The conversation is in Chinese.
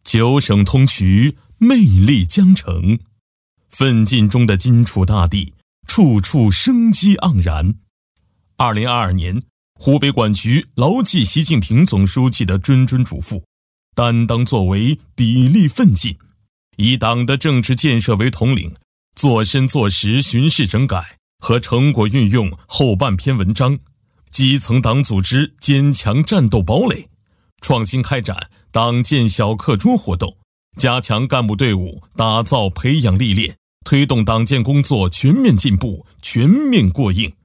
九省通衢，魅力江城。奋进中的荆楚大地，处处生机盎然。2022年，湖北管局牢记习近平总书记的谆谆嘱咐，担当作为，砥砺奋进，以党的政治建设为统领，做深做实巡视整改和成果运用后半篇文章，基层党组织坚强战斗堡垒，创新开展党建小课桌活动，加强干部队伍打造培养历练，推动党建工作全面进步、全面过硬。